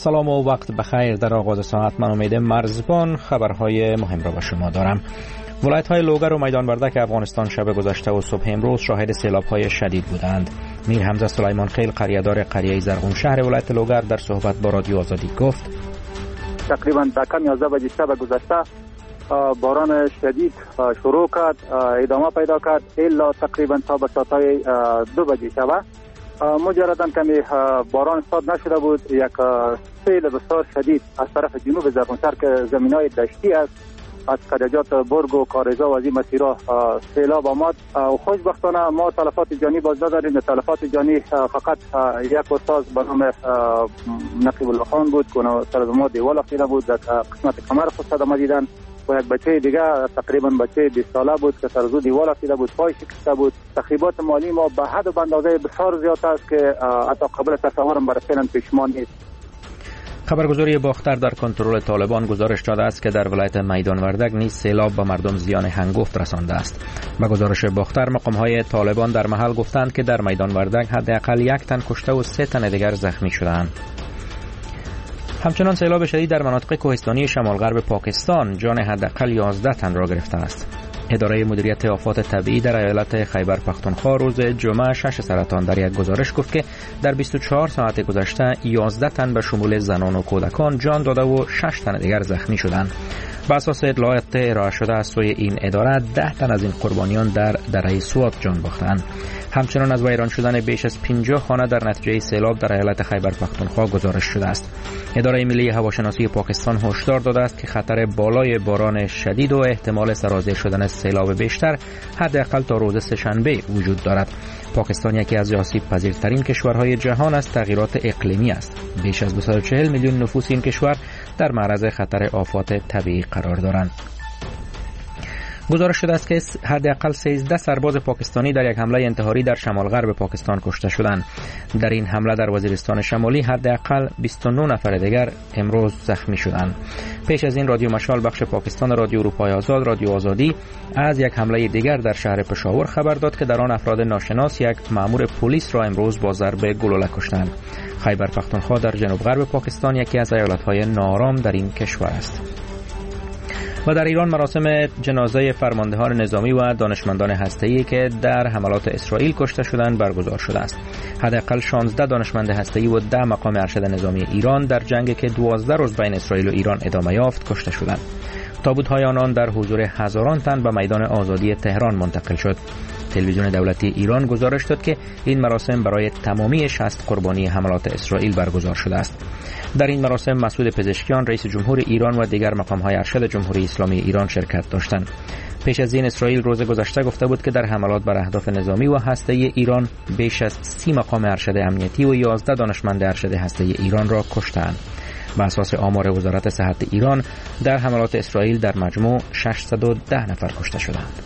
سلام و وقت بخیر. در آغاز ساعت من امید مرزبان خبرهای مهم را با شما دارم. ولایت‌های لوگر و میدان وردک افغانستان شب گذشته و صبح امروز شاهد سیلاب‌های شدید بودند. میر حمزه سلیمان خیل قریه‌دار قریه زرغون شهر ولایت لوگر در صحبت با رادیو آزادی گفت تقریبا دکم 11 بجه شب گذشته باران شدید شروع کرد، ادامه پیدا کرد الا تقریبا تا به ساعت‌های 2 بجه شب. مجرداً کمی باران استاد نشده بود. یک سیل بسیار شدید از طرف جنوب زرغون شهر که زمین‌های دشتی است، از قریجات برگ و کارزا و از این مسیرها سیلاب آمد. خوشبختانه ما تلفات جانی باز نداریم. تلفات جانی فقط یک استاد به نام نقیب الله خان بود که سر ما دیوال افتاده بود، در قسمت کمر خود صدمه دیدن و یک بچه دیگه تقریبا بچه 20 ساله بود که سر زو دیوال افتاده بود، پای شکسته بود. تخریبات مالی ما به حد و به اندازه بسیار زیاد است که حتی قابل تصورم برای فعلا پیشمان نیست. خبرگزاری باختر در کنترل طالبان گزارش داده است که در ولایت میدان وردک نیز سیلاب به مردم زیان هنگفت رسانده است. به گزارش باختر مقام‌های طالبان در محل گفتند که در میدان وردک حداقل 1 تن کشته و 3 تن دیگر زخمی شدند. همچنان سیلاب شدید در مناطق کوهستانی شمال غرب پاکستان جان حداقل 11 تن را گرفته است. اداره مدیریت آفات طبیعی در ایالت خیبر پختونخوا روز جمعه 6 سرطان در یک گزارش گفت که در 24 ساعت گذشته 11 تن به شمول زنان و کودکان جان داده و 6 تن دیگر زخمی شدند. بر اساس اطلاعات ارائه شده از سوی این اداره 10 تن از این قربانیان در دره سوات جان باختند. همچنان از ویران شدن بیش از 50 خانه در نتیجه سیلاب در ایالت خیبر پختونخوا گزارش شده است. اداره ملی هواشناسی پاکستان هشدار داده است که خطر بالای باران شدید و احتمال سرازیر شدن سیلاب بیشتر حداقل تا روز سه‌شنبه وجود دارد. پاکستان یکی از آسیب پذیرترین کشورهای جهان از تغییرات اقلیمی است. بیش از 240 میلیون نفوس این کشور در معرض خطر آفات طبیعی قرار دارند. گزارش شده است که حداقل 13 سرباز پاکستانی در یک حمله انتحاری در شمال غرب پاکستان کشته شدند. در این حمله در وزیرستان شمالی حداقل 29 نفر دیگر امروز زخمی شدند. پیش از این رادیو مشال بخش پاکستان رادیو اروپای آزاد رادیو آزادی از یک حمله دیگر در شهر پشاور خبر داد که در آن افراد ناشناس یک مأمور پلیس را امروز با ضرب گلوله کشتند. خیبر پختونخوا در جنوب غرب پاکستان یکی از ایالت‌های ناآرام در این کشور است. و در ایران مراسم جنازه فرماندهان نظامی و دانشمندان هسته‌ای که در حملات اسرائیل کشته شدند برگزار شده است. حداقل 16 دانشمند هسته‌ای و 10 مقام ارشد نظامی ایران در جنگی که 12 روز بین اسرائیل و ایران ادامه یافت کشته شدند. تابوت‌های آنان در حضور هزاران تن به میدان آزادی تهران منتقل شد. تلویزیون دولتی ایران گزارش داد که این مراسم برای تمامی 60 قربانی حملات اسرائیل برگزار شده است. در این مراسم مسعود پزشکیان رئیس جمهور ایران و دیگر مقام‌های ارشد جمهوری اسلامی ایران شرکت داشتند. پیش از این اسرائیل روز گذشته گفته بود که در حملات بر اهداف نظامی و هسته‌ای ایران بیش از 30 مقام ارشد امنیتی و 11 دانشمند ارشد هسته‌ای ایران را کشتند. بر اساس آمار وزارت صحت ایران در حملات اسرائیل در مجموع 610 نفر کشته شدند.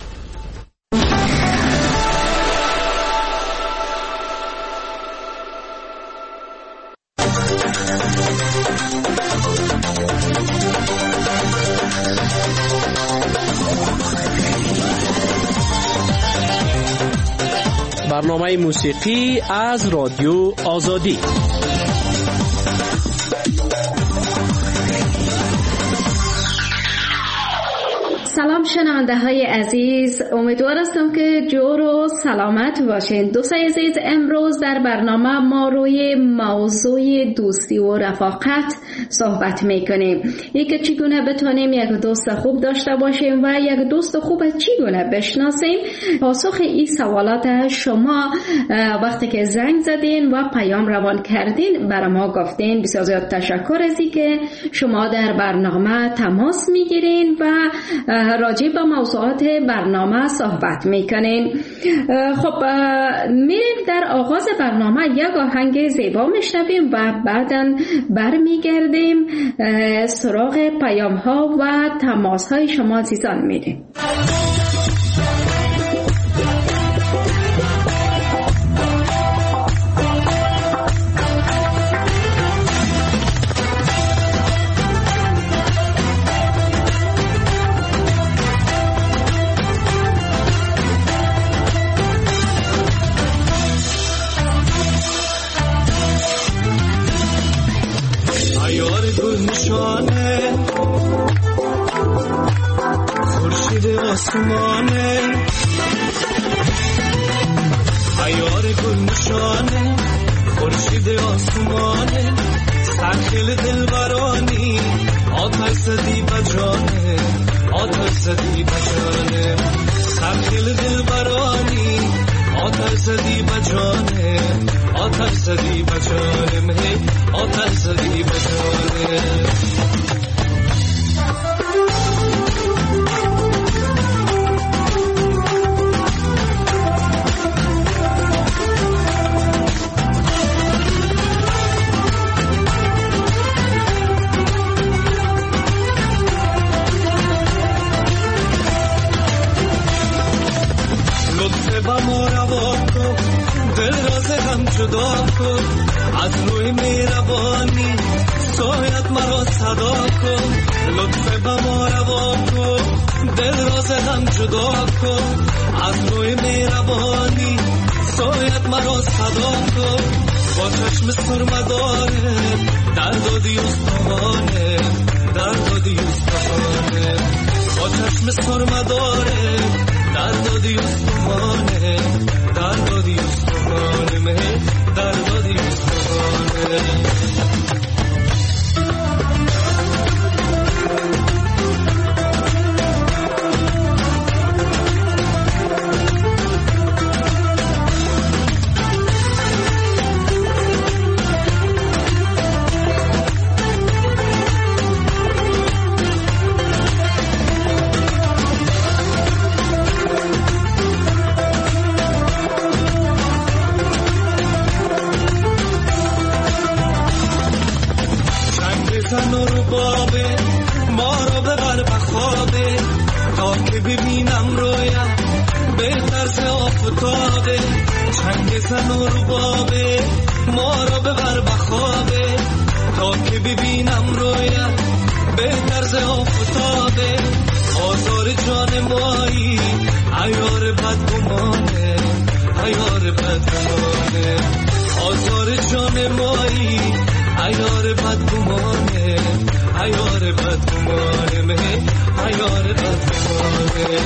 برنامه موسیقی از رادیو آزادی. سلام شنونده های عزیز، امیدوار هستم که جور و سلامت باشین. دوستای عزیز، امروز در برنامه ما روی موضوع دوستی و رفاقت صحبت میکنیم. اینکه چگونه بتونیم یک دوست خوب داشته باشیم و یک دوست خوب چگونه بشناسیم. پاسخ این سوالات شما وقتی که زنگ زدین و پیام روان کردین برای ما گفتین. بسیار زیاد تشکر از اینکه شما در برنامه تماس میگیرین و راجع به موضوعات برنامه صحبت میکنین. خب میریم در آغاز برنامه یک آهنگ زیبا میشنویم و بعداً برمیگردیم سراغ پیام ها و تماس های شما عزیزان میریم. آسمانه عیار گل نشانه خورشید آسمانه سرخیل دلبرانی آتش زدی بجانه آتش زدی بجانه سرخیل دلبرانی آتش زدی بجانه آتش زدی بجانه آتش زدی بجانه جدا کن از روی مهربانی سایت مرا صدا کن لطف به ما روا کن دل راز هم جدا کن از روی مهربانی سایت مرا صدا کن با چشم سرمداره دردادی استخوانه دردادی استخوانه با چشم سرمداره دردادی استخوانه دردادی استخوانه مه دردادی استخوانه ببینم رویا بهتر ز آفتابه چنگ زن و ربابه ما را ببر بخوابه تا که ببینم رویا بهتر ز آفتابه آزار جان مایی عیار بدگمانه عیار بدگمانه آزار جان مایی عیار بدگمانه عیار بدگمانه مه عیار بدگمانه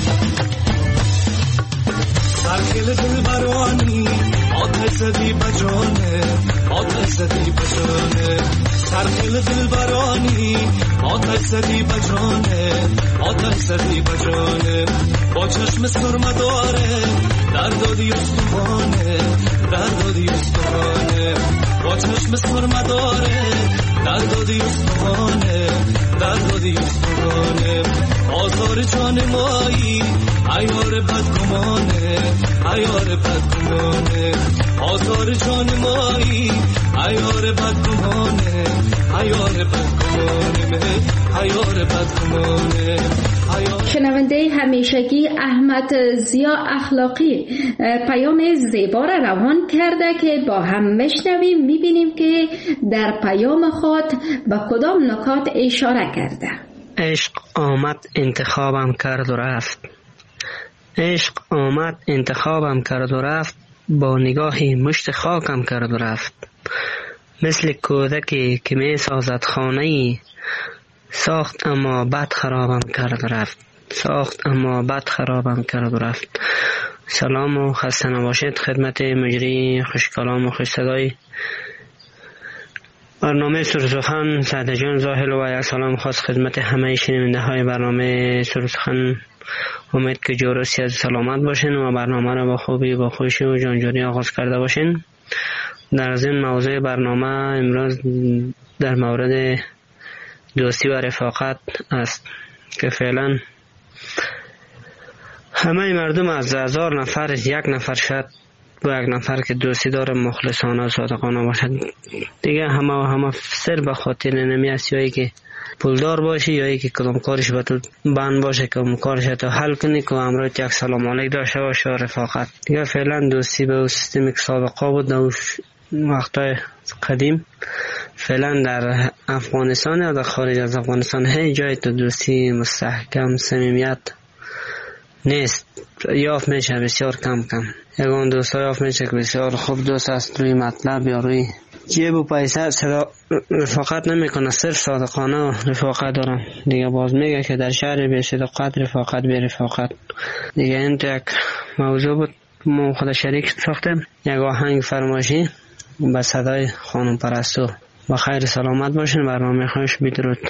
سرخیل دلبرانی آتش زدی بجانه آتش زدی بجانه سرخیل دلبرانی آتش زدی بجانه آتش زدی بجانه با چشم سرمداره دردادی استخوانه دردادی استخوانه با چشم سرمداره دردادی استخوانه دردادی استخوانه آزار جان مایی عیار بدگمانه عیار بدگمانه آزار جان مایی عیار بدگمانه عیار بدگمانه عیار بدگمانه. شنونده همیشگی احمد ضیا اخلاقی پیام زیبا را روان کرده که با هم میشنویم، میبینیم که در پیام خود به کدام نکات اشاره کرده. عشق آمد انتخابم کرد و رفت، عشق آمد انتخابم کرد و رفت، با نگاهی مشت خاکم کرد و رفت. مثل کودکی که می سازد خانه‌ای، ساخت اما بد خرابم کرد و رفت، ساخت اما بد خرابم کرد و رفت. سلام و خسته نباشید خدمت مجری خوش کلام و خوش صدای برنامه سرسخن سعد جان زاهل و یک سلام خاص خدمت همه شنونده های برنامه سرسخن. امید که جور و صحت سلامت باشین و برنامه را با خوبی با خوشی و جانجوری آغاز کرده باشین. در ضمن موضوع برنامه امروز در مورد دوستی و رفاقت است که فعلا همه مردم از 1000 نفر یک نفر شد با یک نفر که دوستی داره مخلصانه و صادقانه باشد. دیگه همه سر به خاطر نمی است، یا ای که پولدار باشی یا ای که کدام کارش به تو بند باشه که اون کارش تو حل کنی که امروز یک سلام علیک داشته باشه و رفاقت. دیگه فعلا دوستی به اون سیستمی که سابقه بود در وقتای قدیم فعلا در افغانستان یا در خارج از افغانستان هیچ جای تو دوستی مستحکم صمیمیت نیست. یافت میشه بسیار کم. یگان دوست ها یافت میشه که بسیار خوب دوست است روی مطلب یا روی جیب و پیسه رفاقت نمیکنه، صرف صادقانه و رفاقت دارم دیگه. باز میگه که در شهر بی صداقت رفاقت بی رفاقت دیگه. این تو یک موضوع بود ما خود شریک ساختیم، یک آهنگ فرمایشی با صدای خانم پرستو. با خیر سلامت باشین. برنامه خوش بدرود.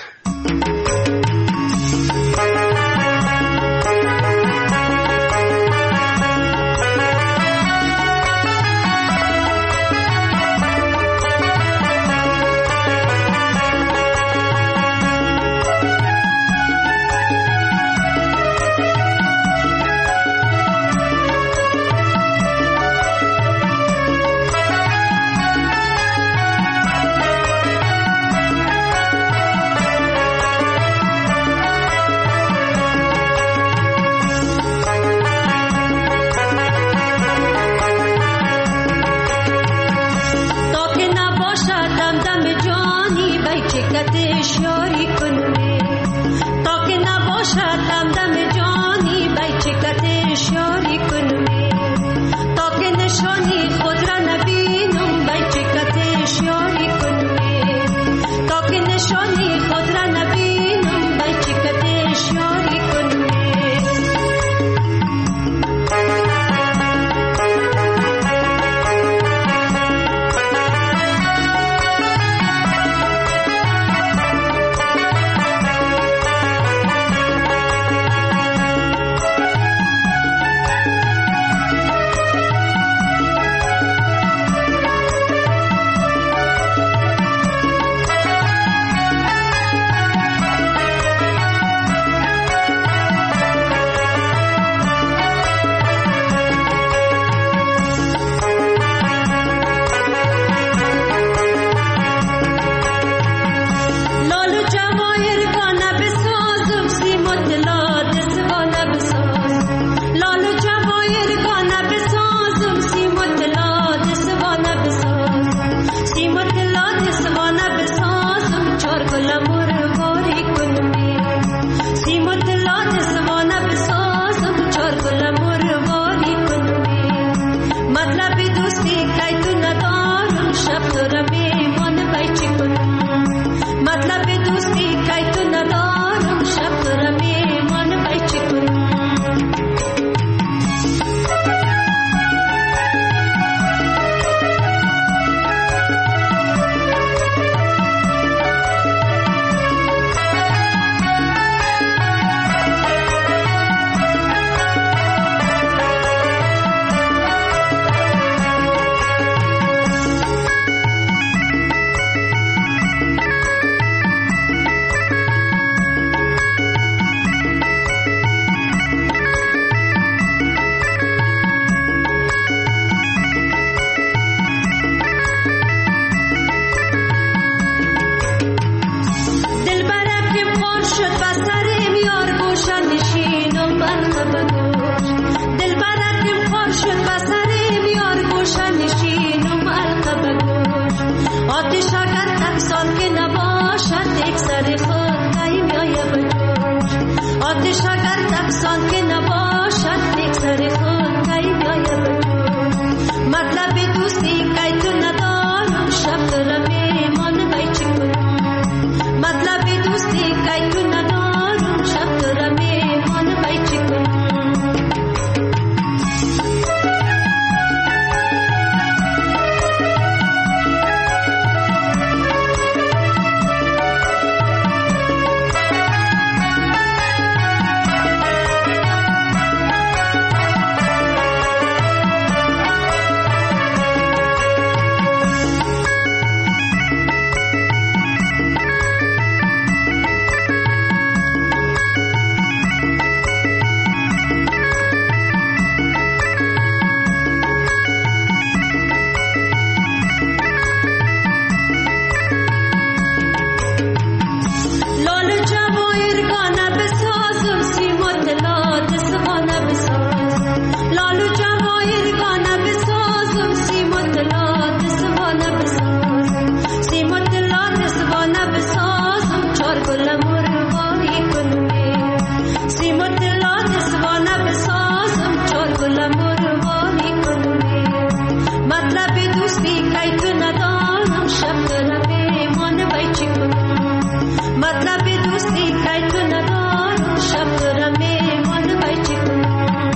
شب طرفه من بای چی کنم مطلب دوستی که تو ندارم شب طرفه من بای چی کنم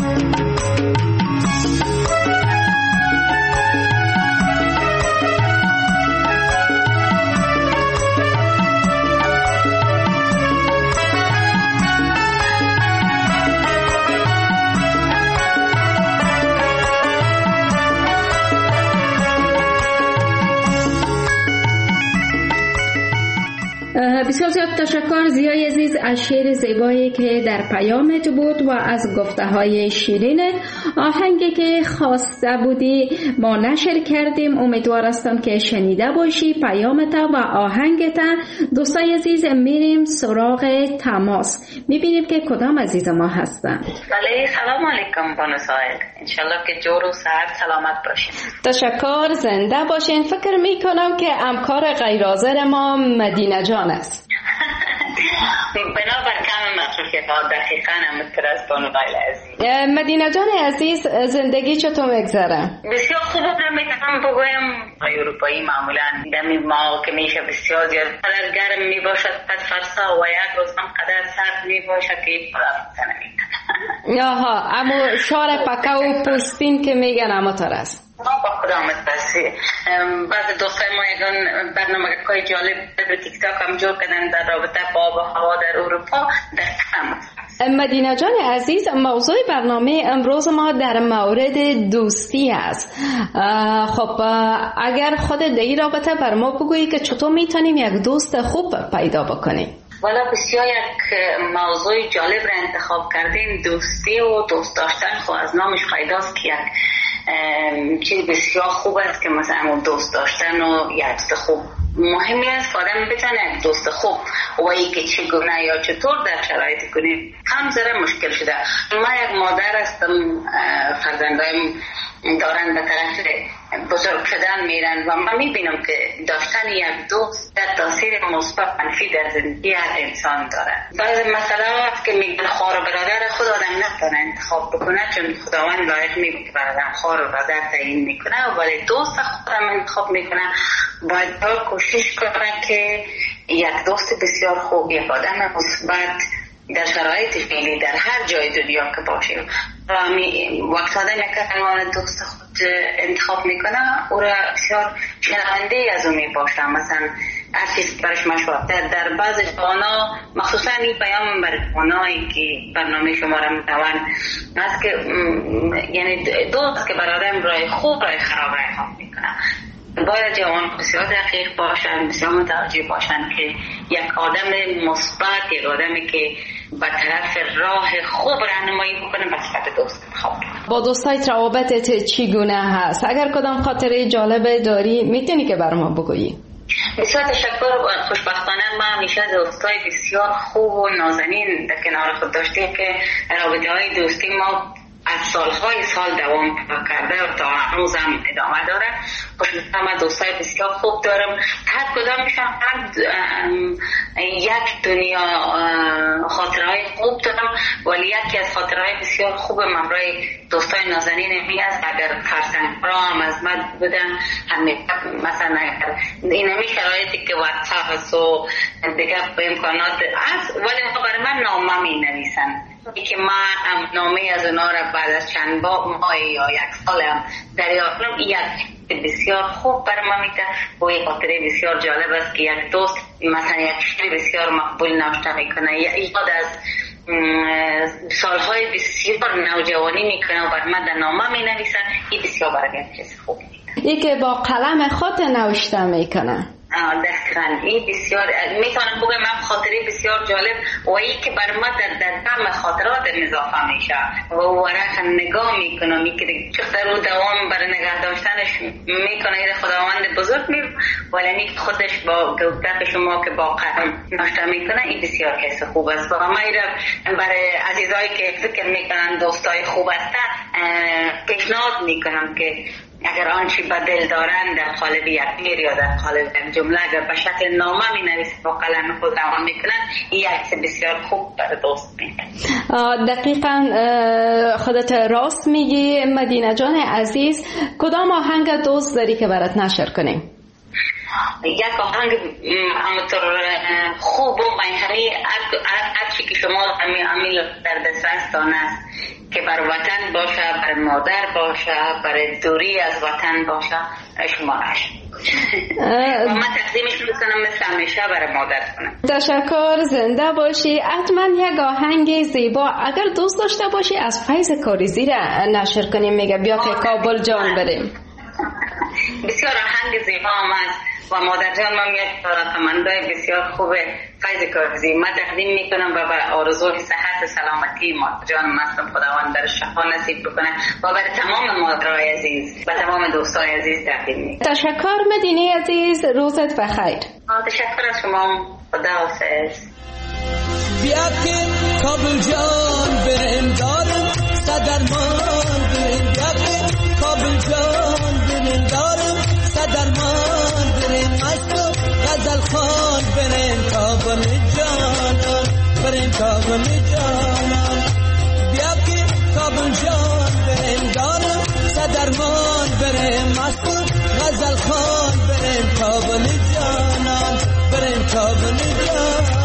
بسیار زیاد تشکر زیای عزیز از شعر زیبایی که در پیامت بود و از گفته های شیرینت. آهنگی که خواسته بودی ما نشر کردیم، امیدوار هستم که شنیده باشی پیامت و آهنگت. دوستای عزیز میریم سراغ تماس، میبینیم که کدام عزیز ما هستن. بله سلام علیکم بانو سایل، انشالله که جور و صحت سلامت باشین. تشکر، زنده باشین. فکر میکنم که همکار غیر حاضر ما مدینه جان است. بنابر کم مصروفیت ها دقیقا همونطور از بانو غیل عزیز. مدینه جان عزیز زندگی چطور میگذره؟ بسیار خوب میتونم بگویم اروپایی معمولا دمی ما که میشه بسیار زیاد قدر گرم میباشد قد فرسا و یک روز هم قدر سرد میباشد که فرصت نمیکنه. آها، اما شار پکه و پوستین که میگن اما تر است. با خدا متبسی بعض دوستای ما یکان برنامه که جالب در تیک تاک هم جور کردن در رابطه با آب و هوا در اروپا در کم. مدینه جان عزیز، موضوع برنامه امروز ما در مورد دوستی است. خب اگر خود در این رابطه بر ما بگویی که چطور میتونیم یک دوست خوب پیدا بکنیم؟ والا بسیار یک موضوع جالب را انتخاب کردیم. دوستی و دوست داشتن خب از نامش پیداست که یک چیز بسیار خوب است که مثلا دوست داشتن و یک دوست خوب مهمی است که آدم بتونه یک دوست خوب و ای که چگونه یا چطور در شرایط کنیم هم ذره مشکل شده. ما یک مادر هستم، فرزندایم دارن به طرف بزرگ شدن میرن و من میبینم که داشتن یک دوست در تاثیر مثبت منفی در زندگی هر انسان داره. بعض مسئله هست که میگن خواهر و برادر خود آدم نتونه انتخاب بکنه چون خداوند لایق میگه که برادر خواهر و برادر تعیین میکنه، ولی دوست خودم انتخاب میکنه. باید کوشش کنه که یک دوست بسیار خوب، یک آدم مثبت در شرایط فعلی در هر جای دنیا که باشیم وقت آدم یک دوست خود انتخاب میکنه او را بسیار شنونده از او میباشه. مثلا هر چیز برش مشورت در بعض جوانا، مخصوصا این پیام بر جوانایی که برنامه شما را میتوان است که یعنی دوست که بر آدم رای خوب رای خراب رای خواب میکنه. باید جوان بسیار دقیق باشن، بسیار متوجه باشن که یک آدم مثبت، یک آدمی که به طرف راه خوب راهنمایی بکنه به صفت دوست خوب. با دوستایت روابطت چگونه هست؟ اگر کدام خاطره جالب داری میتونی که بر ما بگویی؟ بسیار تشکر. خوشبختانه ما همیشه دوستای بسیار خوب و نازنین در کنار خود داشتیم که رابطه های دوستی ما از سالهای سال دوام کرده و تا هنوز هم ادامه داره. خوشبختانه دوستای بسیار خوب دارم، هر کدامشان یک دنیا خاطرهای خوب دارم، ولی یکی از خاطرهای بسیار خوب همراه دوستای نازنین می است. اگر فرزند را هم از من بودن مثلا این همی شرایطی که واتساپ هست و دیگه امکانات هست، ولی برای من نامه می نویسن که ما نامه از اونا را بعد از چند ماه یا یک سال هم دریافت کنم. یک بسیار خوب برای ما میده و یک خاطره بسیار جالب است که یک دوست مثلا یک شعر بسیار مقبول نوشته میکنه، یاد از سالهای بسیار نوجوانی میکنه و بر من در نامه می نویسن. این بسیار برای من چیز خوب میده. ای که با قلم خود نوشته میکنه. دقیقاً این بسیار میتونم بگم من خاطره بسیار جالب و این که بر ما در دم خاطرات اضافه میشه و ورق نگاه میکنم که چقدر رو دوام برای نگه داشتنش میکنه. این خداوند بزرگ ولی خودش با گفتن شما که با قلم نوشته میکنه این بسیار حس خوب است. و ما برای عزیزایی که فکر میکنن دوستای خوب هستن پیشنهاد میکنم که اگر آنچه به دل دارن در قالب یک شعر یا در قالب یک جمله اگر به شکل نامه می نویسن با قلم خود روان میکنن این یک بسیار خوب برای دوست میکنه. دقیقاً خودت راست میگی مدینه جان عزیز. کدام آهنگ دوست داری که برات نشر کنیم؟ یک آهنگ همونطور خوب و منحنی هرچی که شما امیل در دسترستان است که بر وطن باشه، بر مادر باشه، بر دوری از وطن باشه، شمارش و من تقدیمش میکنم مثل همیشه برای مادر کنم. تشکر، زنده باشی. حتما یک آهنگ زیبا اگر دوست داشته باشی از فیض کاریزی را نشر کنیم. میگه بیا که کابل جان بریم. بسیار آهنگ زیبا هم است و مادر جان من یک رقمنده بسیار خوب فیض کاریزی من تقدیم میکنم و به آرزوی صحت و سلامتی مادر جان مستم خداوند در شفا نصیب بکنه و برای تمام مادرای عزیز و تمام دوستای عزیز تقدیم میکنم. تشکر مدینی عزیز، روزت بخیر. تشکر از شما، خداحافظ. بیا که کابل جان بریم دارم صدرمان بریم، بیا که کابل جان بریم دارم صدرمان بریم، مست و غزل خان بریم کابل جانان، بریم کابل جانان. بیا که کابل جان بریم دارم صدرمان بریم، مست و غزل خان بریم کابل جانان، بریم کابل جانان.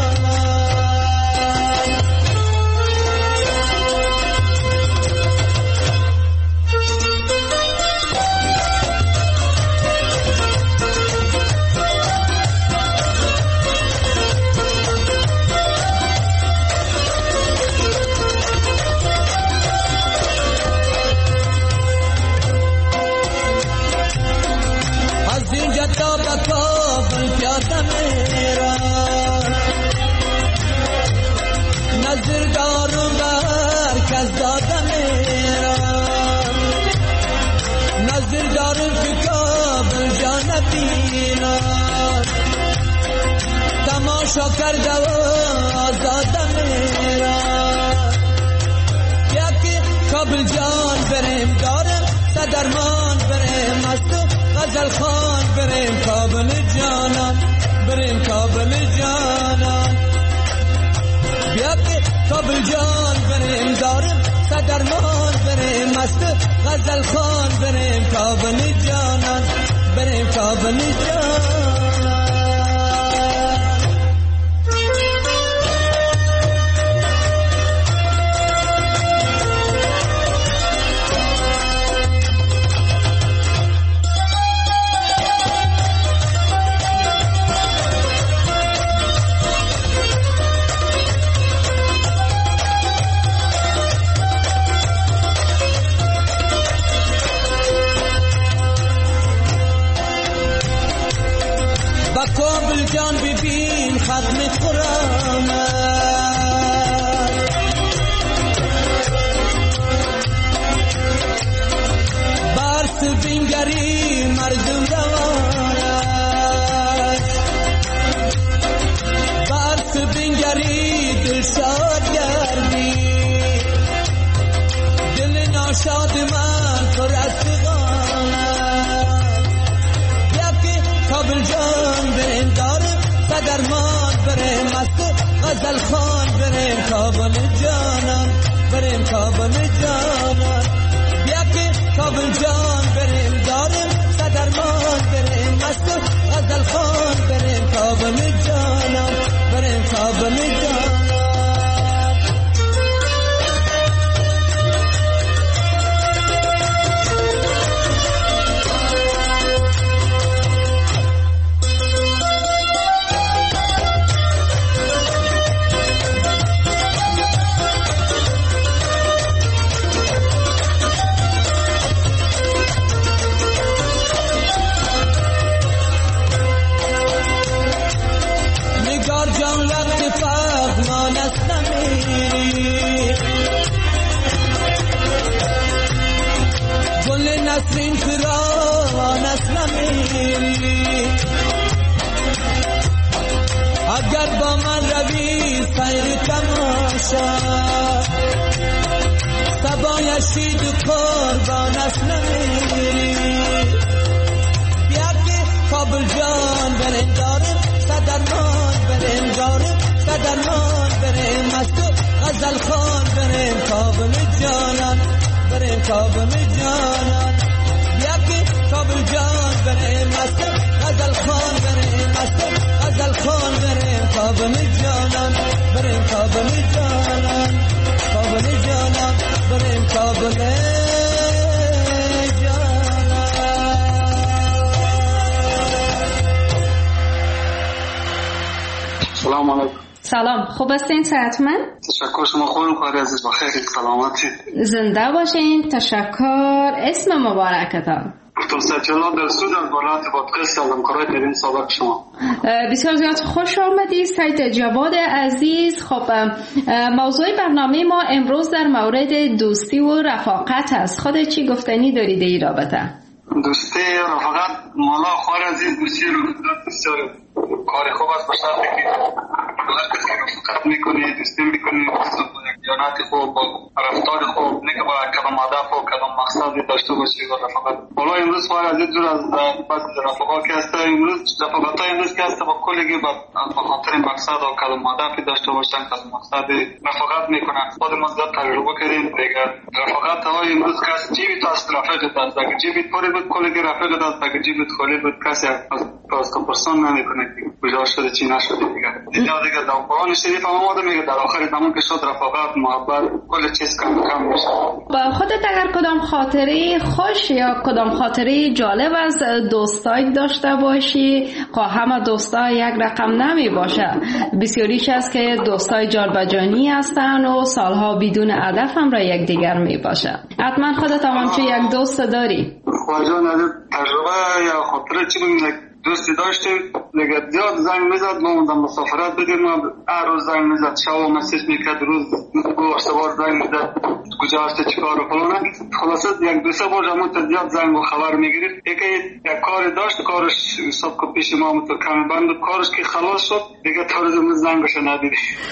نظر دارم بر کس دادم میرا، نظر دارم که کابل جان بینا، تماشا کرده و آزادم میرا. یا که کابل جان بریم دارم صدرمان بریم، مست و غزل خان بریم کابل جانان، بریم کابل جانان. بیا که کابل جان بریم دارم صدرمان بریم، مست غزل خان بریم کابل جانان، بریم کابل جانان. کابل جان ببین ختم قرآن، برس بینگری مردم روان، برس بینگری دل شاد گردی، دل ناشاد من پر از فغان. کابل جان بریم دارم صدرمان بریم، مست غزل خان بریم کابل جانان، بریم کابل جانان. بیا که کابل جان بریم دارم صدرمان بریم، مست غزل خان بریم کابل جانان، بریم کابل جانان. نسرین فران است نمیری، اگر با من روی سیر تماشا، سبایشی دو قربان است نمیری. بیا که کابل جان بریم دارم صدرمان بریم دارم صدرمان بریم، مست غزل خان بریم کابل جانان، بریم کابل جانان. یا که کابل جان بریم مست غزل خان سلام علیکم. سلام، خوب هستین؟ صحتمند؟ تشکر. شما خوبین؟ خیلی عزیز، بخیر، سلامتی. زنده باشین. تشکر. اسم مبارکتان؟ دکتر سجلا در سودان برات پادکست سلام کارای در این سابق شما. بسیار زیاد خوش آمدید سید جواد عزیز. خب موضوع برنامه ما امروز در مورد دوستی و رفاقت است. خود چی گفتنی دارید این رابطه؟ دوستی رفاقت مولا خوار عزیز دوستی رو بسیار کار خوب است. بشرطی که هر کسی رفاقت میکنی، دوستی میکنی، دیانت خوب، رفتار خوب، نه که باید کدام هدف و کدام مقصدی داشته باشی و رفاقت. حالا امروز خوار عزیز دور از بحث رفاقت که هست، امروز رفاقت های امروز که هست با کلگی به خاطر مقصد و کدام هدفی داشته باشن، کدام مقصدی رفاقت میکنن. خود ما زیاد تجربه کردیم دیگه. رفاقت های امروز که هست جیبی تو است رفاقت است. اگه جیبی پره بود کلگی رفاقت است، اگه جیبی خالی بود کسی از کمپرسون نمیکنه که کجا شده چی نشده دیگه. دیگه در قرآن شریف هم آمده میگه در آخر زمان که شد رفاقت محبت کل چیز کم میشه. با خودت اگر کدام خاطره خوش یا کدام خاطره جالب از دوستای داشته باشی، همه دوستا یک رقم نمی باشه. بسیاریش هست که دوستای جانبجانی هستن و سالها بدون هدف هم را یک دیگر می باشه. حتما خودت هم چه یک دوست داری؟ خواجان تجربه یا خاطره چی بگیم؟ دوستی داشتیم دیگه زیاد زنگ میزد، ما موندم مسافرت بدیم، ما هر روز زنگ میزد، شب مسیج میکرد، روز دو سه بار زنگ میزد کجا هستی چیکار و فلان. خلاصه یک دو سه بار همون زیاد زنگ و خبر میگرفت. یک کاری داشت، کارش حساب که پیش ما تو کمی بند، کارش که خلاص شد دیگه تا روز زنگش ندیدی.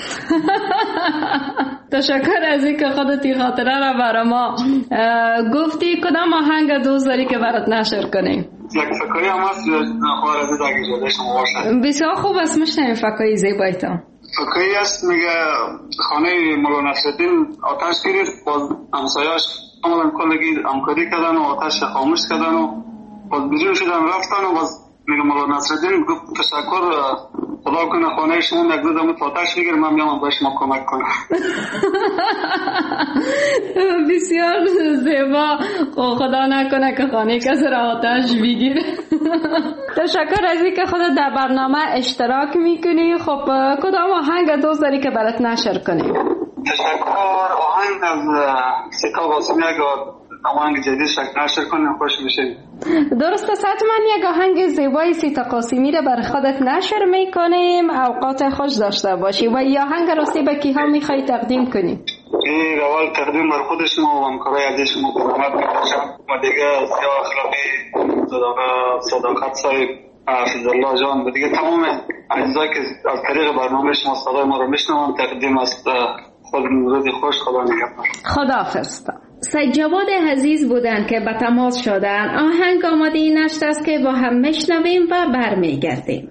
تشکر از اینکه خودت این خاطره را برای ما گفتی. کدام آهنگ دوست داری که برات نشر کنیم؟ یک فکایی هم هست خوار عزیز اگه جاده شما باشد. بسیار خوب است، میشنیم فکایی زیبایتان. فکایی هست میگه خانه مولا نصرالدین آتش گرفت، باز همسایاش عملا کلگی همکاری کردن و آتش خاموش کردن و باز بیرون شدن رفتن و باز میگه مولا نصرالدین گفت تشکر، خدا کنه خانه شما یک روز همون آتش بگیر، من میام باید شما کمک کنم. بسیار زیبا. خدا نکنه که خانه کسی را آتش بگیره. تشکر از اینکه خودت در برنامه اشتراک میکنی. خب کدام آهنگ دوست داری که برات نشر کنیم؟ تشکر. آهنگ از سیتا قاسمی اگر آهنگ جدید شکل نشر کنیم خوش میشه. درست است، حتما یک آهنگ زیبای سیتا قاسمی را برای خودت نشر میکنیم. اوقات خوش داشته باشی. و یا آهنگ راستی به کیها میخوای تقدیم کنی؟ این اول تقدیم بر خود شما و همکارای عزیز شما برنامه می‌باشم و دیگه سیاه اخلاقی صداقت صاحب حفظ الله جان و دیگه تمام اجزایی که از طریق برنامه شما صدای ما رو میشنوم تقدیم است. خود روز خوش، خدا نگهدار. خداحافظ. سید جواد عزیز بودن که به تماس شدن. آهنگ آماده نشت است که با هم میشنویم و برمیگردیم.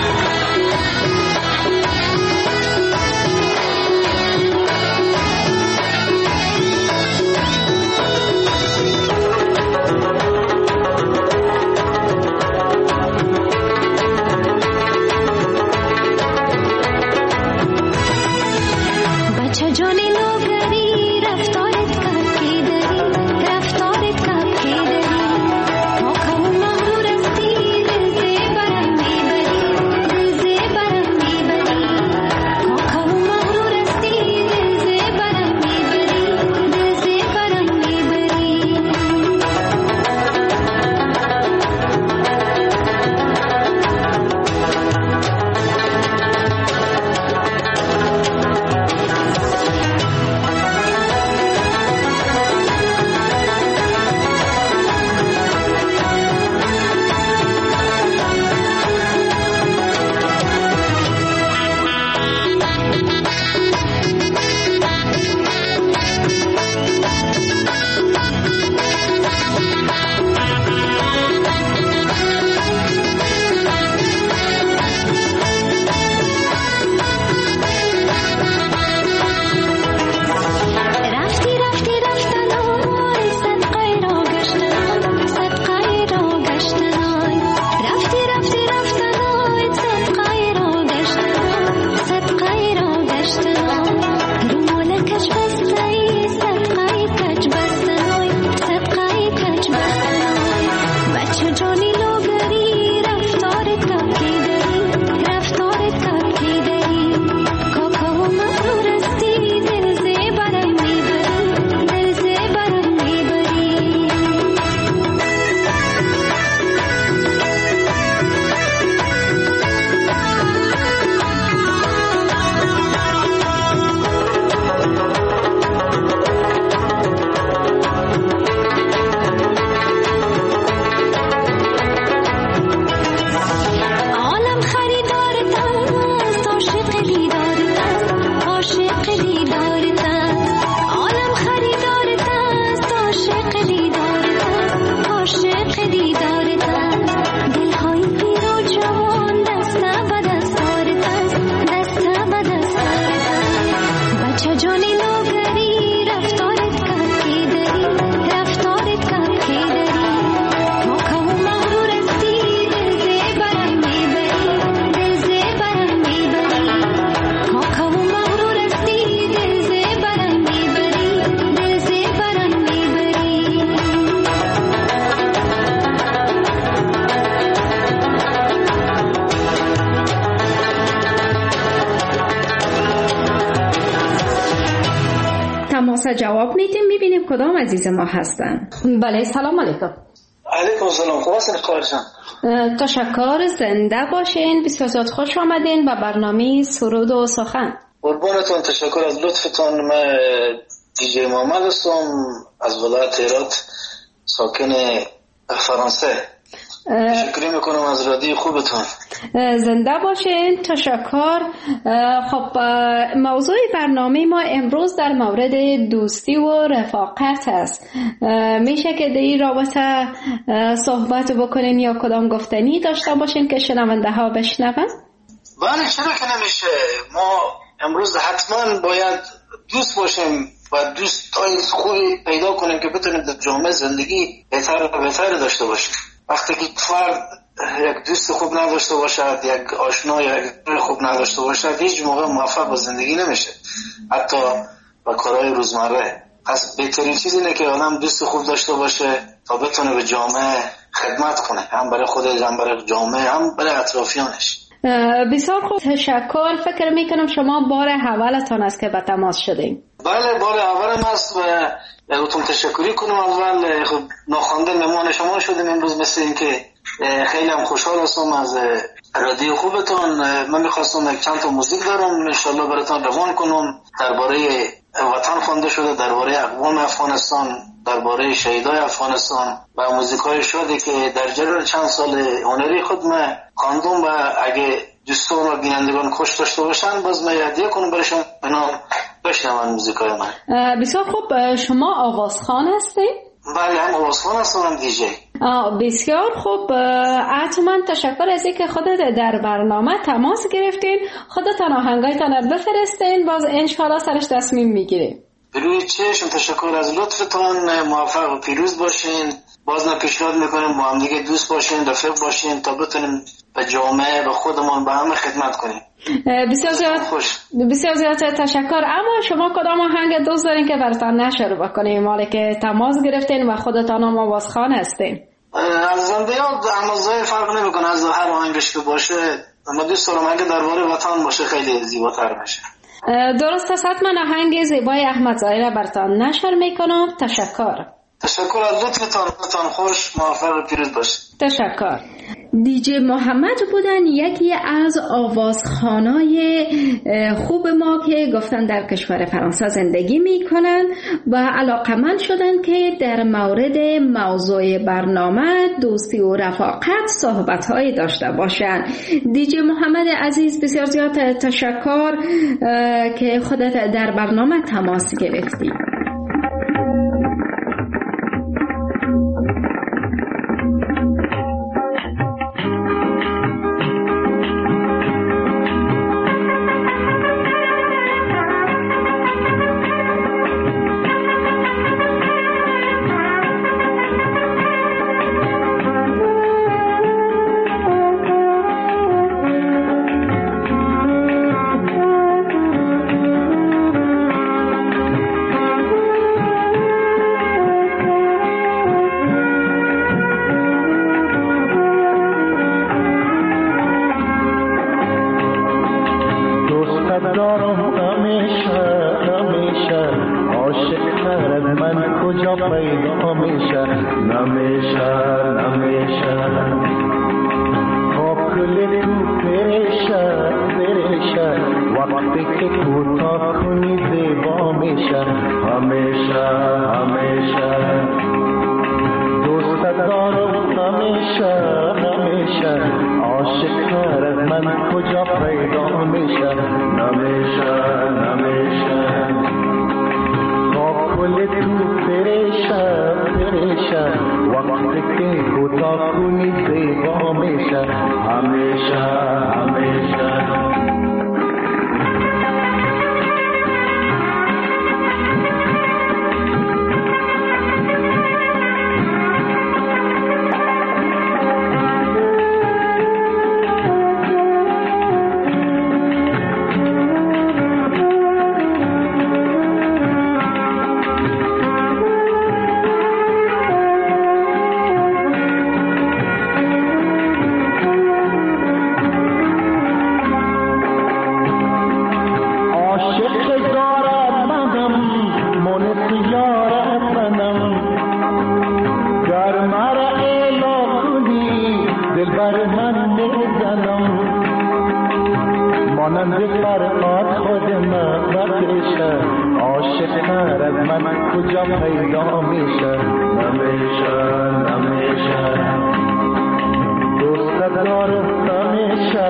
بچه جانی نوگری رفتارت کب کی داری، رفتارت کب کی داری، ما کمون مغرور استی دل زیبرم میبری، دل پرسه جواب میدیم. میبینیم کدام عزیز ما هستن. بله سلام علیکم. علیکم السلام. خوب هستین خواهرشان؟ تشکر، زنده باشین. بسیار زیاد خوش آمدین به برنامه سرود و سخن. قربانتون، تشکر از لطفتان. من دیجی محمد هستم از ولایت هرات، ساکن فرانسه. تشکر میکنم از رادیو خوبتون. زنده باشین. تشکر. خب موضوع برنامه ما امروز در مورد دوستی و رفاقت است. میشه که در این رابطه صحبت بکنین یا کدام گفتنی داشته باشین که شنونده ها بشنون؟ بله، چرا که نمیشه. ما امروز حتما باید دوست باشیم و دوستای خوبی پیدا کنیم که بتونیم در جامعه زندگی بهتر و بهتر داشته باشیم. وقتی که فرد یک دوست خوب نداشته باشد، یک آشنا یا یک خوب نداشته باشد، هیچ موقع موفق به زندگی نمیشه، حتی با کارهای روزمره. پس بهترین چیز اینه که آدم دوست خوب داشته باشه تا بتونه به جامعه خدمت کنه، هم برای خودش، هم برای جامعه، هم برای اطرافیانش. بسیار خوب، تشکر. فکر میکنم شما بار اولتان است که به تماس شدیم. بله، بار اولم است و ازتون تشکری کنم. اول خب ناخوانده مهمان شما شدیم امروز، مثل این که خیلی هم خوشحال هستم از رادیو خوبتون. من میخواستم یک چند تا موزیک دارم انشالله براتون روان کنم، درباره وطن خوانده شده، درباره اقوام افغانستان، درباره شهیدای افغانستان و موزیکای شادی که در جریان چند سال هنری خود من خواندم و اگه دوستان و بینندگان خوش داشته باشن باز من هدیه کنم برایشون، اینا بشنون موزیکای من. بسیار خوب. شما آوازخوان هستید؟ بله، هم آوازخوان هستم، هم دیجی. بسیار خوب. حتما تشکر از اینکه خودت در برنامه تماس گرفتین. خودتان آهنگایتان رو بفرستین، باز انشالله سرش تصمیم میگیریم. بروی چشم. تشکر از لطفتان. موفق و پیروز باشین. باز پیشنهاد میکنیم با هم دیگه دوست باشین، رفیق باشین تا بتونیم به جامعه، به خودمون، به همه خدمت کنیم. بسیار زیاد تشکر. اما شما کدام آهنگ دوست دارین که براتون نشر بکنیم، مالی که تماس گرفتین و خودتان هم آوازخوان هستین؟ از زنده یاد امازای فرق نمیکنه، از هر آهنگش که باشه. اما دوست دارم اگه درباره وطن باشه خیلی زیباتر میشه. درست است. حتما آهنگ زیبای احمد ظاهر براتون نشر میکنم. تشکر. تشکر از لطفتان. خوش، موفق و پیروز باشید. تشکر. دیجی محمد بودن، یکی از آوازخوانای خوب ما که گفتن در کشور فرانسه زندگی میکنن و علاقمند شدن که در مورد موضوع برنامه دوستی و رفاقت صحبت‌هایی داشته باشن. دیجی محمد عزیز، بسیار زیاد تشکر که خودت در برنامه تماس گرفتی. پیدا میشه نمیشه دوست دارم همیشه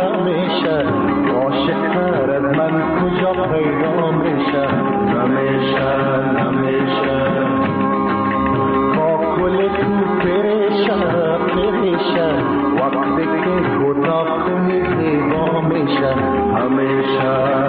عاشق تر از من کجا پیدا میشه نمیشه با کل تو پریشه وقتی که گناه کنی زیبا میشه همیشه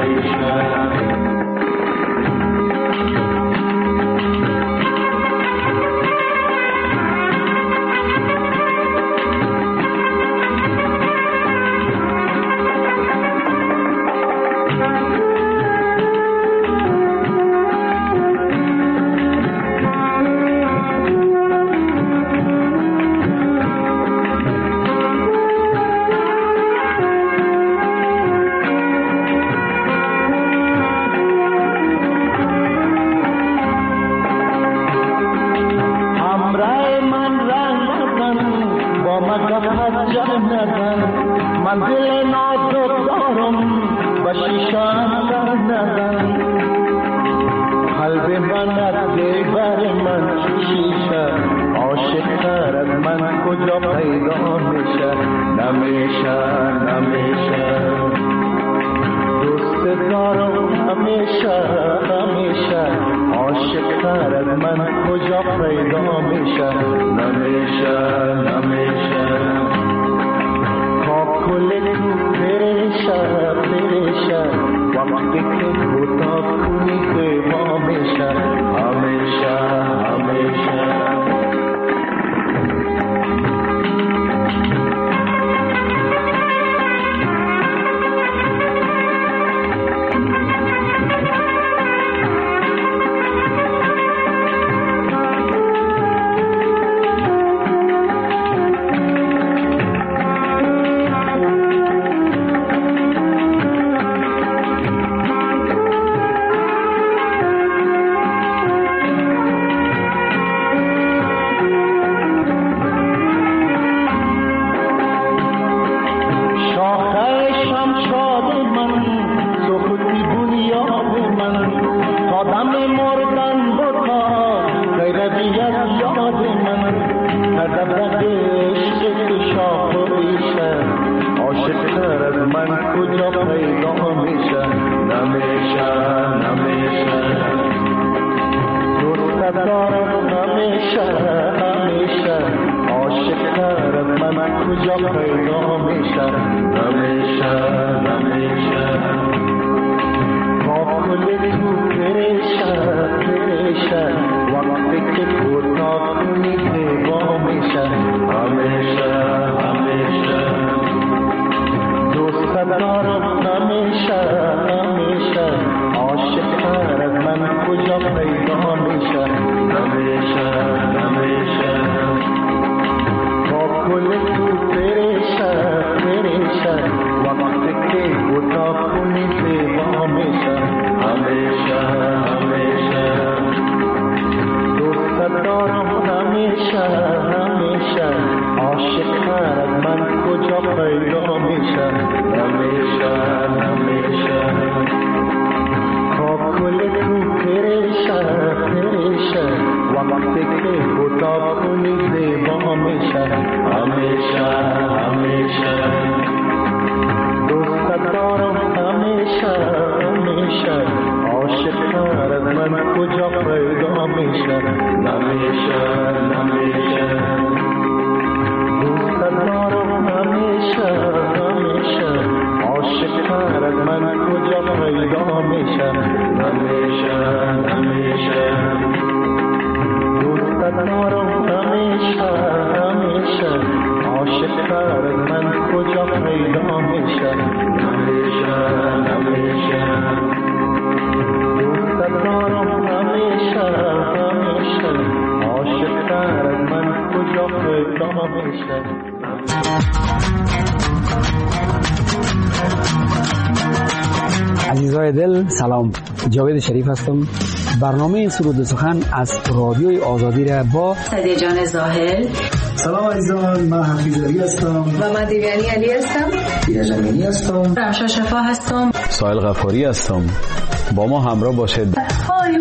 عزیزای دل سلام، جاوید شریف هستم. برنامه سرود سخن از رادیوی آزادی را با سعدیه جان زاهل. سلام عزیزان، من حفیظ علی هستم و من دیویانی علی هستم. ایرج امینی هستم. رمشا شفا هستم. سایل غفاری هستم. با ما همراه باشید. های منتظر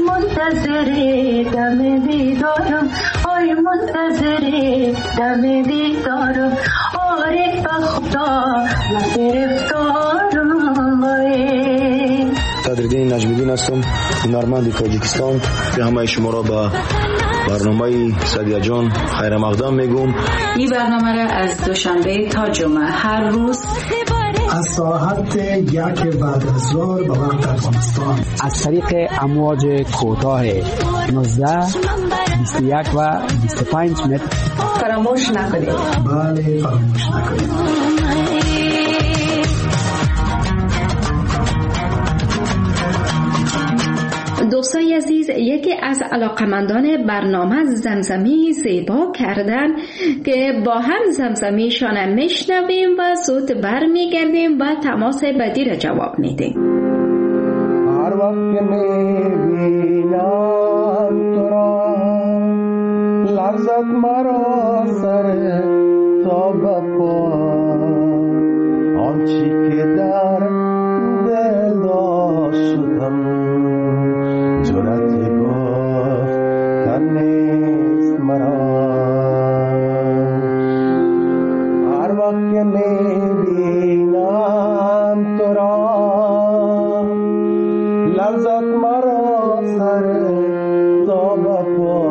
منتظر دم دیدارم آی منتظر دم دیدارم آره بخدا گرفتارم صدرالدین نجمیدین هستم، هنرمند تاجیکستان. همه شما را به برنامه سعدیه جان خیر مقدم میگم. این برنامه را از دوشنبه تا جمعه هر روز از ساعت 1 بعد از ظهر به وقت افغانستان از طریق امواج کوتاه 19 21 و 25 متر فراموش نکنید. بله فراموش نکنید. دوستای عزیز، یکی از علاقمندان برنامه زمزمی زیبا کردن که با هم زمزمیشان میشنویم و زود برمیگردیم و تماس بعدی را جواب میدیم. هر وقت که میبینم تو را لرزد مرا سر تا بپا آنچی که در دل داشتم جرأت گفتن نیست مرا. هر وقت که میبینم تو را لرزد مرا سر تا بپا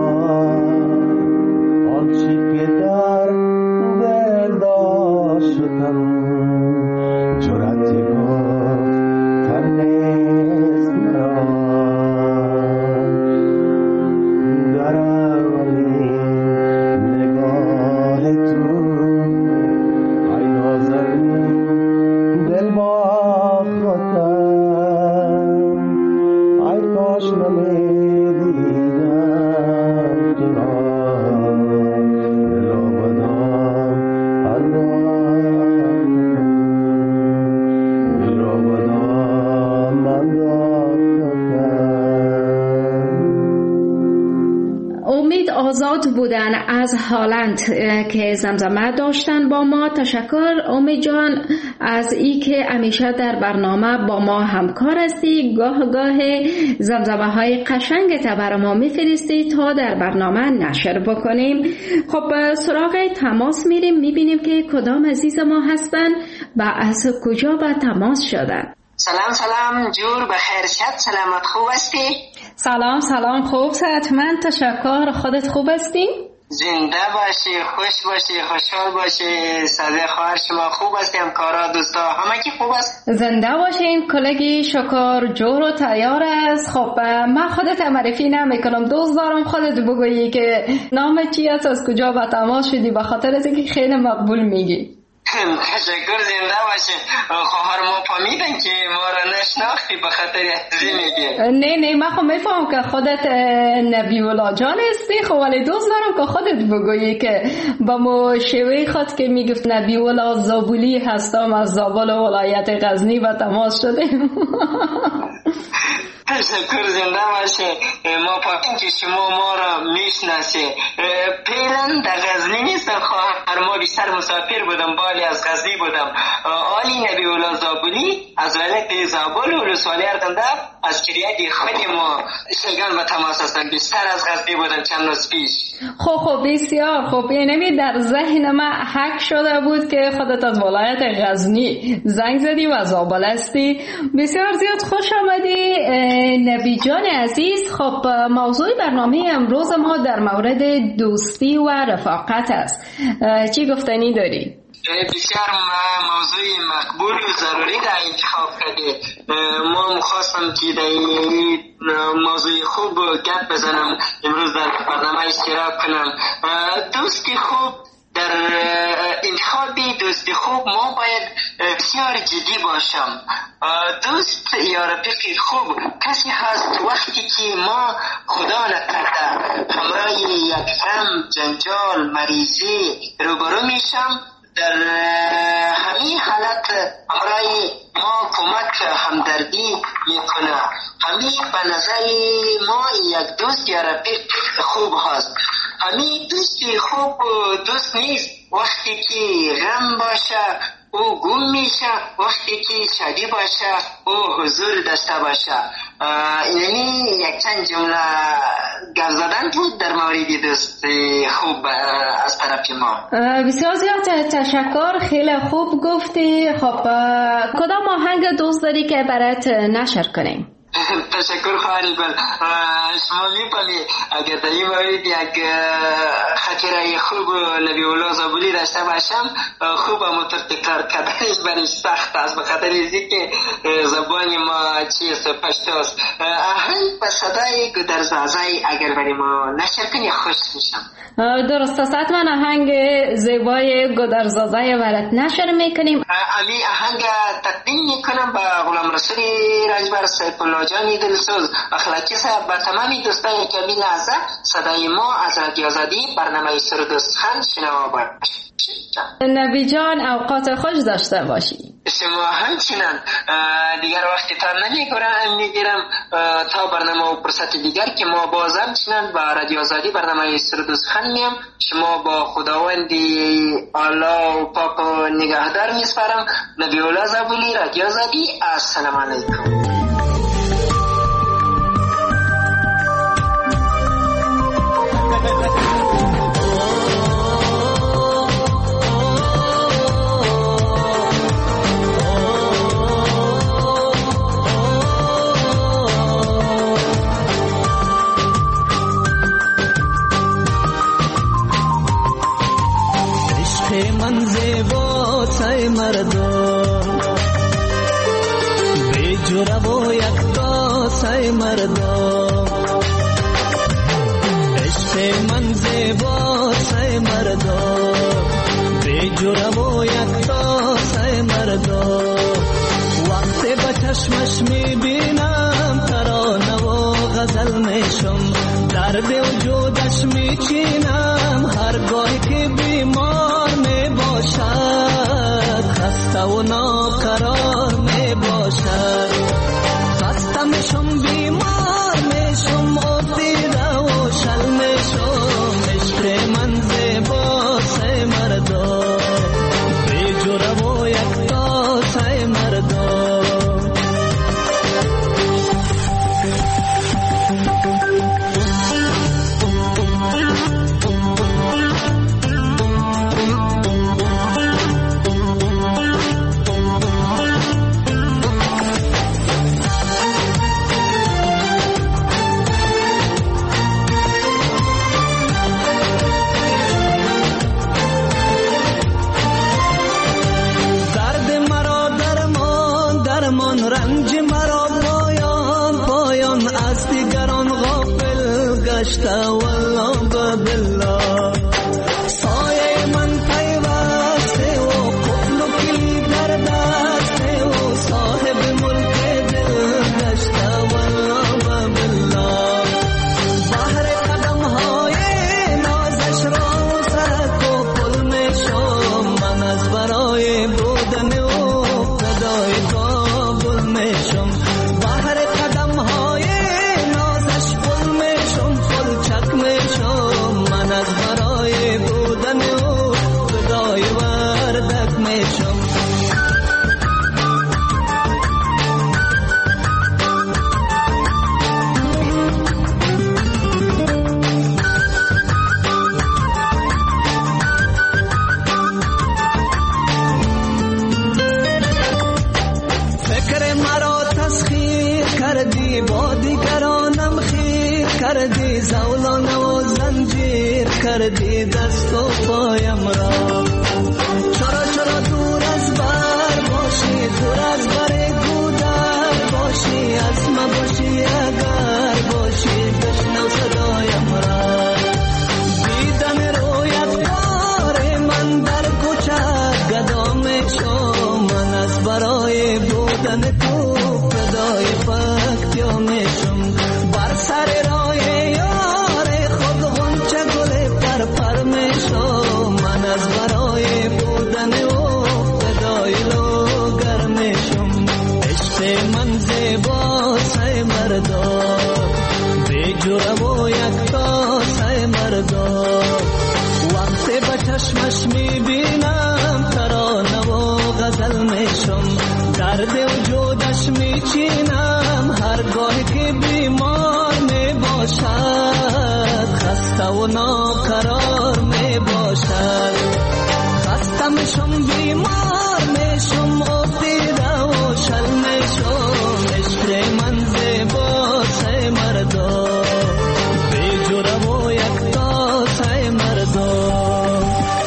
آنچی که در دل داشتم جرأت گفتن نیست مرا. آزاد بودن از هالند که زمزمه داشتن با ما. تشکر امید جان از ای که همیشه در برنامه با ما همکار هستی. گاه زمزمه های قشنگ تا برای ما میفرستی تا در برنامه نشر بکنیم. خب سراغ تماس میریم، میبینیم که کدام عزیز ما هستن و از کجا به تماس شدن. سلام جور بخیر شد. سلامت خوب هستی؟ سلام خوب صحتمند تشکر. خودت خوب هستی؟ زنده باشی، خوش باشی، خوشحال باشی. صدای خواهر شما خوب هستی؟ همکارا دوستا همه کی خوب است؟ زنده باشین. کلگی شکر جور و تیار است. خب من خودت معرفی نمیکنم، دوست دارم خودت بگویی که نام چی است، از کجا به تماس شدی، به خاطر از اینکه خیلی مقبول میگی. تشکر. زنده باشی. خواهر ما فهمیدن که ما را نشناختی به خاطر ازی میگی. نه من خب میفهم که خودت نبی الله جان هستی. خب ولی دوست دارم که خودت بگویی که با ما شوی خود که میگفت نبی الله زابولی هستم از زابل ولایت غزنی و تماس شدیم. تشکر. زنده باشه. ما فهمیدیم که شما ما را میشناسی. پیلن در غزنی نیستم، خواهر ما بیشتر مسافر بودم، بالی از غزنی بودم. آلی نبی الله زابولی از ولایت زابل و ولسوالی اردنده از کریت خود ما شلگان و تماس هستم. بیشتر از غزنی بودم چند روز پیش. خب بسیار خوب. یعنی در ذهن من حک شده بود که خودت از ولایت غزنی زنگ زدی و زابل هستی. بسیار زیاد خوش آمدی نبی جان عزیز. خب موضوع برنامه امروز ما در مورد دوستی و رفاقت است. چی گفتنی داری؟ بسیار موضوع مقبول و ضروری در انتخاب کرده. ما مخواستم که در این موضوع خوب گپ بزنم، امروز در برنامه اشتراک کنم. دوستی خوب، در انتخاب دوستی خوب ما باید بسیار جدی باشم. دوست یا رفیق خوب کسی هست وقتی که ما خدا نکرده همراه یک غم، جنجال، مریضی روبرو میشم، در همین حالت برای ما کمک همدردی میکنه. همین به نظر ما یک دوست یا رفیق خوب هست. همین دوستی خوب دوست نیست وقتی که غم باشه او گم میشه، وقتی که شادی باشه او حضور داشته باشه. یعنی یک چند جمله گپ زدن بود در مورد دوست خوب از طرف ما. بسیار زیاد تشکر، خیلی خوب گفتی. خب کدام آهنگ دوست داری که برات نشر کنیم؟ تشکر خواهری بل شما می‌پلی اگر در این مورد یک خاطره خوب نبی الله زابلی داشته باشم خوب اما تکرار کردنش برش سخت است به خاطر اینکه زبان ما چیست پشتوست. آهنگ به صدای گودرزازای اگر برای ما نشر کنی خوش میشم. درست است، حتما آهنگ زیبای گودرزازای برات نشر میکنیم. امی آهنگ تقدیم میکنم به غلام رسول رجبر سیف الله جانی دلسوز اخلاقی صاحب، به تمامی دوستان که بی لحظه صدای ما از رادیو آزادی برنامه سردوستخان شنوا باشید. نبی جان اوقات خوش داشته باشی. شما همچنان. دیگر وقتی تا نمیگیرم تا برنامه و فرصت دیگر که ما باز همچنان با رادیو آزادی برنامه سردوستخان میم. شما با خداوندی الله و پاک و نگهدار میسپارم. نبی الله زابلی، رادیو آزادی. السلام علیکم. من زیبا سای مردم بی جرأت و یکتا سای مردم عشق من زیبا سای مردم بی جرأت و یکتا سای مردم وقتی به چشمش میبینم ترانه و غزل میشم درد وجودش میچینم هرگاه که بیمار باشد خسته و ناقرار می باشد خسته میشم بیمار میشم افتیده و شل میشم عشق من زیبا سای مردم بی جرأت و یکتا سای مردم رنج مرا پایان از دیگران غافل گشته والله بالله سایه من پیوسته و قفل و کلید در دسته و صاحب ملک دل گشته والله بالله بحر قدم های نازش را سرک و پل میشم من از برای بودن و فدای بحر قدم های نازش پل میشم پل چک میشم من از برای بودن او فدای وردک میشم فکر مرا تسخیر کردی با دیگرانم خیر کردی زولان و زنجیر کردی دست و پایم را چرا دور از بر باشی دور از بر گودر باشی از ما باشی اگر باشی بشنو صدایم را دیدن رویت بار من در کوچه گدا میشم من از برای بودن تو فدای فکتیا میشم بر سر راه یار خود غنچه گل پر میشم من از برای بودن او فدای لوگر میشم عشق من زیبا سای مردم بی جرأت و یکتا سای مردم وقتی به چشمش میبینم ترانه و غزل میشم درد وجودش میچینم هر هرگاه که بیمار می باشد خسته و ناقرار می باشد خسته میشم بیمار میشم افتیده و شل میشم عشق من زیباست مردا بی جوره و یکتاست مردم.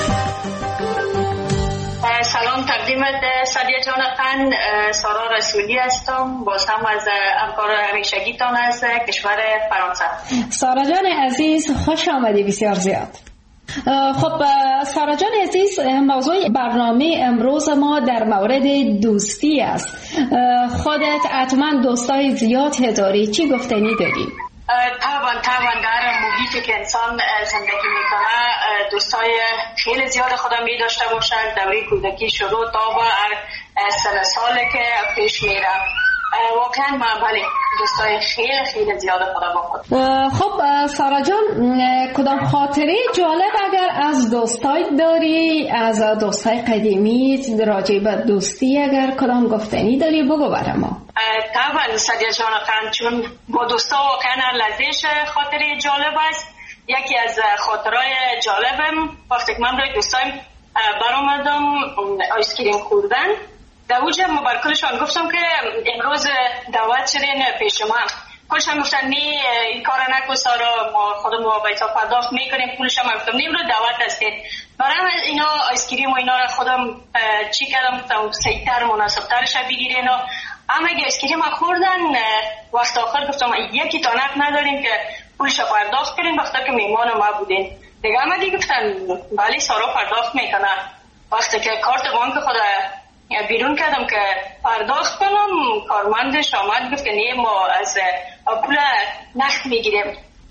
سلام تقدیمت سادیا جان خان، سارا رسولی هستم، باز هم از همکار همیشگیتان از کشور فرانسه. سارا جان عزیز خوش آمدی بسیار زیاد. خب سارا جان عزیز، موضوع برنامه امروز ما در مورد دوستی است. خودت حتما دوستای زیاد داری، چی گفتنی داری؟ طبعا در محیطی که انسان زندگی میکنه دوستای خیلی زیاد خودم می داشته باشند. دوره کودکی شروع تا به سن سالی که پیش میره واقعا من دوستای خیلی زیاد خودم با خود. خب سارا جان، کدام خاطره جالب اگر از دوستای داری، از دوستای قدیمی راجع به دوستی اگر کدام گفتنی داری بگو برای ما. طبعا سادیا جان خان، چون با دوستا واقعا لذیذ خاطره جالب است. یکی از خاطرهای جالبم وقتی که من روی دوستایم برآمدم آیسکریم خوردن، در اوجه مبارکلشان گفتم که امروز دعوت شدین پیش ما. کلشان گفتن نه این کار نکن سارا، ما خودمون بایتا پرداخت میکنیم پولشم. من گفتم امروز دعوت هستید. برای اینا آیسکریم و اینا را خودم چی کردم گفتم سیتر مناسبترش بگیرین. اما اگه آیسکریم خوردن وقت آخر گفتم یکی تا نقد نداریم که پولش پرداخت کنیم وقتی که میمان ما بودین. دیگه اما دیگه گفتن بله سارا پرداخت میکنه. وقتی که کارت بانک خود بیرون کردم که پرداخت کنم، کارمندش آمد گفت که نه ما از پول نقد میگیریم.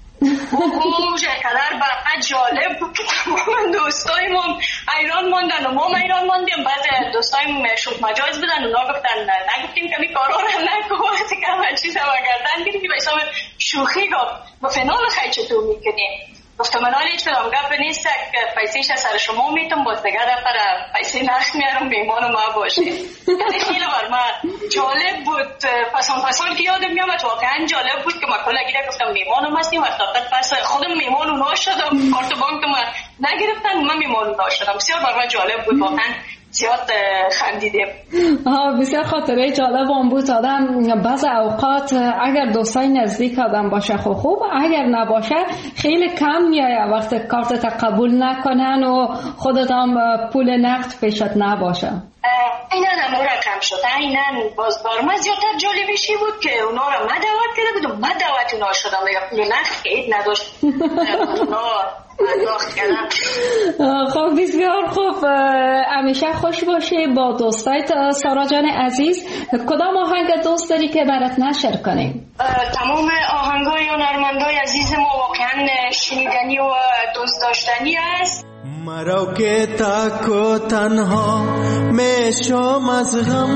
اوه قدر برای جالب بود که تمام دوستایم ایران ماندن و ما ایران ماندیم. بعد دوستایم شد مجاز بدن، اونا گفتن نگفتیم که می کارا رو نکن وقتی که همه چیز رو گردن گیریم. بایستم شوخی گفت فنال خیلی چطور میکنی؟ گفتم من هیچ کدام گپ نیست که پیسیش از سر شما میتونم باز دیگر دفعه پیسی نخ میارم بیمان ما باشه. یعنی خیلی بر من جالب بود. پسان که یادم میامد واقعا جالب بود که ما کلا گیره گفتم میمانم هستیم وقت پس خودم میمان اونا شدم. کارت بانک ما نگرفتن، من میمان اونا شدم. بسیار بر من جالب بود، واقعا زیاد خندیدیم. بسیار خاطره جالب هم بود. آدم بعض اوقات اگر دوستای نزدیک آدم باشه خوب، اگر نباشه خیلی کم میایه وقت کارت قبول نکنن و خودت هم پول نقد پیشت نباشه. اینا نمورا کم شد. اینا باز برما زیادتر جالبشی بود که اونا را ما دعوت کرده بودم، ما دعوت اونا شدم یا پول نقد که اید نداشت اونا داخت کردم. خب بسیار خوب، همیشه خوش باشی با دوستایت. سارا جان عزیز، کدام آهنگ دوست داری که برات نشر کنیم؟ تمام آهنگای هنرمندای عزیز ما واقعا شنیدنی و دوست داشتنی است. مرا که تک و تنها میشم از غم،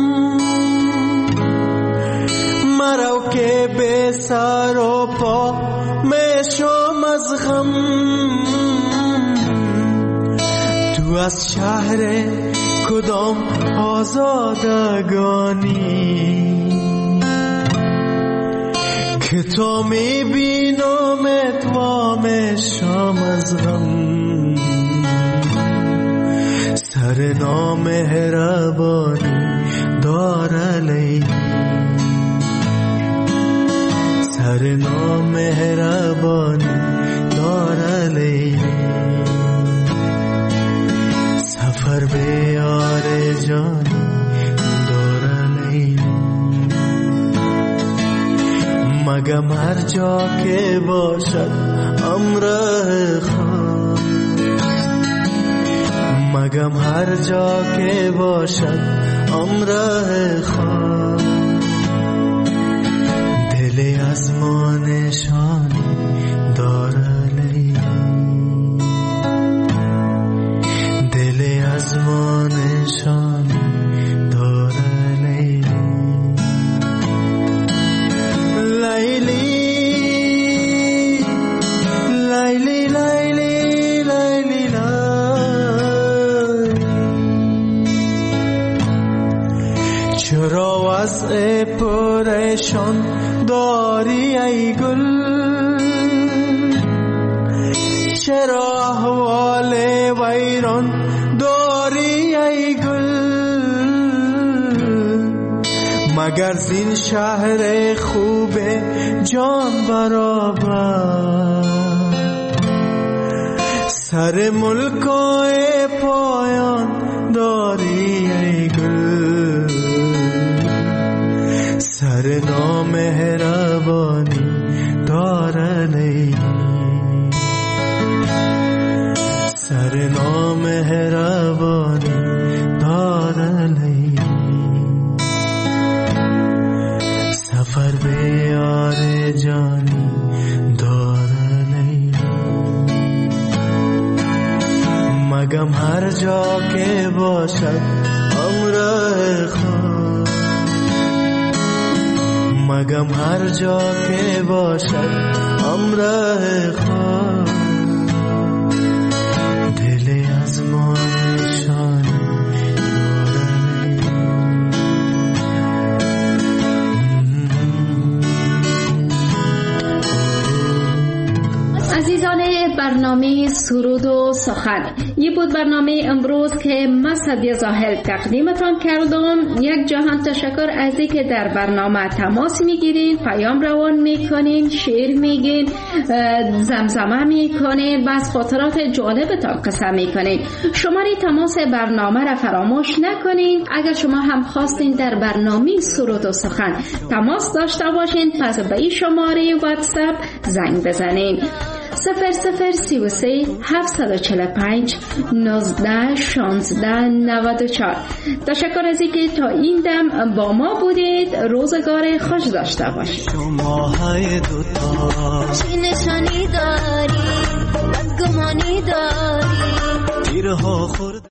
مرا که به سر و پا میشم از غم، تو از شهر کدام آزادگانی که تو میبینمت و میشم از غم، سر نامهربانی دار لیلی، سر نامهربانی دار لیلی، سفر به یار جانی دار لیلی، مگم هر جا که باشد امره خواست، مگم هر جا که باشد امره خواست، دل از ما نشانی داره لیلی، دل از ما نشانی داره لیلی، لیلی لیلی لیلی لیلی چرا وضع پریشان داری ای گل؟ چرا احوال ویران داری ای گل؟ مگر زین شهر خوب جان برابر سر ملکای پایان داری ای گل؟ سر نامهربانی دارن ای، سر نامهربانی دارن ای، سفر به یار جانی دارن ای. مگم هر جا که باشد همراه خود، مگم هر جا که باشد همراه خود، دل از ما نشان عزیزان برنامه سرود و سخن، یه بود برنامه امروز که من سعدیه زاهل تقدیمتان کردم. یک جهان تشکر از اینکه در برنامه تماس میگیرین، پیام روان میکنین، شعر میگین، زمزمه میکنین، بس خاطرات جالبتان قصه میکنین. شماره تماس برنامه را فراموش نکنین. اگر شما هم خواستین در برنامه سرود و سخن تماس داشته باشین، پس به این شماره واتساپ زنگ بزنین: 0033 745 19 16 94. تشکر از اینکه تا این دم با ما بودید. روزگار خوش داشته باشید. شما های دوتا چی نشانی داری، بدگمانی داری، تیرها خورد